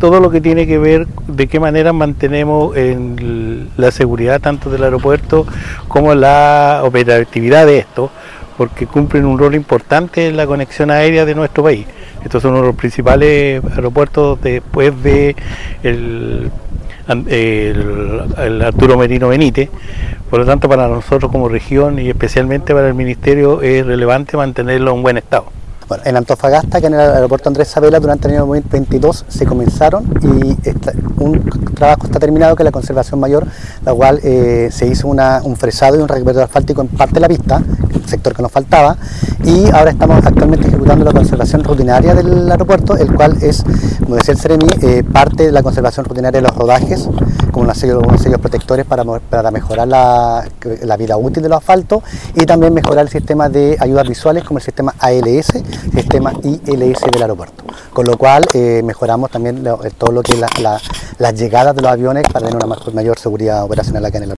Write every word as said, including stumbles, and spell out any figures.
todo lo que tiene que ver de qué manera mantenemos en la seguridad tanto del aeropuerto como la operatividad de esto, porque cumplen un rol importante en la conexión aérea de nuestro país. Estos son uno de los principales aeropuertos después de el, el, el Arturo Merino Benítez. Por lo tanto, para nosotros como región y especialmente para el Ministerio es relevante mantenerlo en buen estado. Bueno, en Antofagasta, que en el aeropuerto Andrés Sabela, durante el año dos mil veintidós se comenzaron y esta, un trabajo está terminado, que es la conservación mayor, la cual eh, se hizo una, un fresado y un recuperado asfáltico en parte de la pista, el sector que nos faltaba, y ahora estamos actualmente ejecutando la conservación rutinaria del aeropuerto, el cual es, como decía el Ceremi, eh, parte de la conservación rutinaria de los rodajes, con unos sellos, unos sellos protectores para, para mejorar la, la vida útil de los asfaltos, y también mejorar el sistema de ayudas visuales como el sistema A L S, sistema I L S del aeropuerto, con lo cual eh, mejoramos también lo, todo lo que es la, la, las llegadas de los aviones para tener una mayor seguridad operacional acá en el aeropuerto.